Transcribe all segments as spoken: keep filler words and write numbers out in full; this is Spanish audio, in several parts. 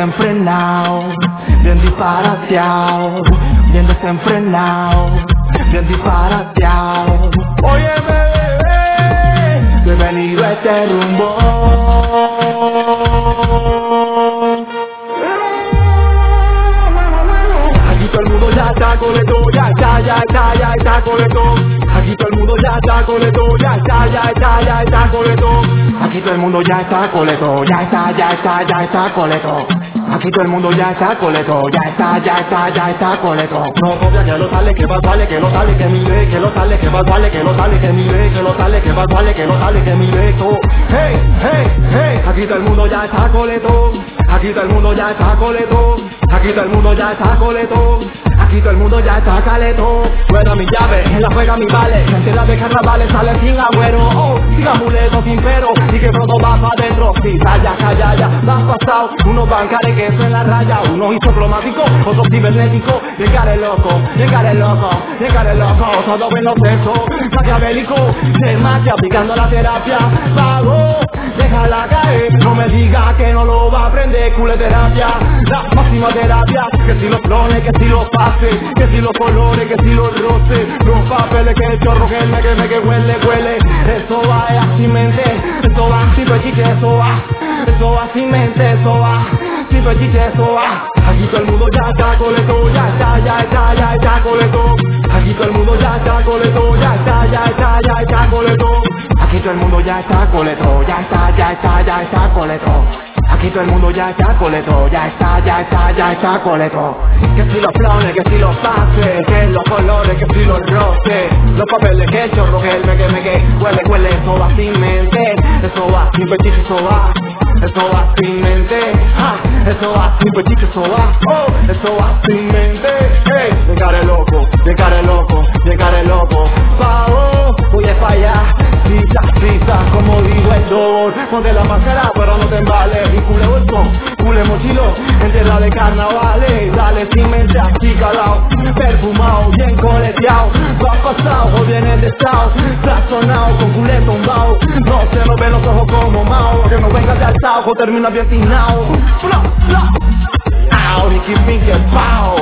desenfrenado, bien disparateado, bien desenfrenado, bien disparateado. Óyeme, bebé, bienvenido a este rumbo. Aquí todo el mundo ya está coleto, ya está, ya está, ya está coleto. Aquí todo el mundo ya está coleto, ya está, ya está, ya está coleto. Aquí todo el mundo ya está coleto, ya está, ya está, ya está coleto. Aquí todo el mundo ya está coleto, ya está, ya está, ya está coleto. No copia que lo sale, que va vale, que lo sale, que mire, que lo sale, que va vale, que lo sale, que mire, que lo sale, que va vale, que lo sale, que mire. Hey, hey, hey, aquí todo el mundo ya está coleto. Aquí todo el mundo ya está coleto. Aquí todo el mundo ya está coleto. Aquí todo el mundo ya está caleto. Bueno, mi llave, en la juega mi vale. Gente la de carnavales sale sin agüero. Oh, sin amuleto, sin pero. Y que pronto va pa' adentro. Si calla, calla, ya, vas pasado. Unos bancares que eso en la raya. Unos isoplomáticos, otros cibernéticos. Llegaré loco, llegaré loco, llegaré loco. Todo en los sexos, maquiavélico. Se maquia aplicando la terapia. Vago, déjala caer. No me diga que no lo va a aprender. Culeterapia, la máxima terapia. Que si los clones, que si los pases, que si los colores, que si los roces, los papeles, que el chorro, que el me, que me, que huele, huele. Eso va sin mente, eso va sin pechiche, eso va, eso va sin mente, eso va sin pechiche, eso va. Aquí todo el mundo ya está coleto, ya está, ya está, ya está coleto. Aquí todo el mundo ya está coleto, ya está, ya está, ya está coleto. Aquí todo el mundo ya está coleto, ya está, ya está, ya está coleto. Aquí todo el mundo ya está coleto, ya está, ya está, ya está coleto. Que si los clones, que si los pases, que los colores, que si los roces, los papeles, que el chorro, que el me, que me, que huele, huele. Eso va sin mente, eso va sin pechiche, eso va, eso va sin mente, ah, eso va sin pechiche, eso va, oh, eso va sin mente. Hey, llegaré loco, llegaré loco, llegaré loco. Pavo, voy a fallar, sisa, sisa, como digo el dolor. Ponte la máscara, pero no te embales. Y cule bolso, cule mochilo, entera de carnavales. Dale sin mente aquí calao, perfumado, bien coleteado. Va pasado o bien endestado, sazonado, con culé tumbao. No se nos ven los ojos como Mao, que no vengas de alzado, o termina bien tinao. Fla, fla, au, Nicky Pinky, pao.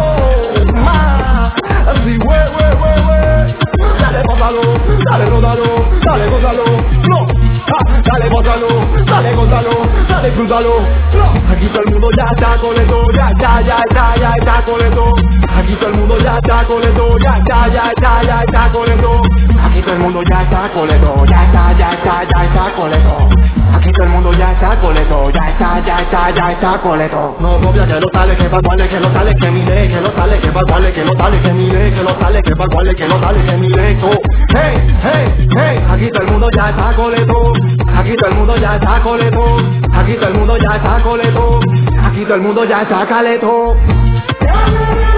Oh, ma, así, we, we, we, we. Dale, gózalo, dale, ródalo, dale, gózalo, no, ah, dale, gózalo, dale, gózalo, dale, cruzalo, no. Aquí todo el mundo ya está coleto, ya, ya, ya, ya, ya está coleto. Aquí todo el mundo ya está coleto, ya, ya, ya, ya, ya está coleto. Aquí todo el mundo ya está coleto, ya está, ya está, ya está coleto. Aquí todo el mundo ya está coleto, ya está, ya está, ya está coleto. No copia que lo sale, que va vale, que lo sale, que mire, que lo sale, que va vale, que lo sale, que mire, que lo sale, que va vale, que lo sale, que mire. Oh, hey, hey, hey, aquí todo el mundo ya está coleto. Aquí todo el mundo ya está coleto. Aquí todo el mundo ya está coleto. Aquí todo el mundo ya está caleto.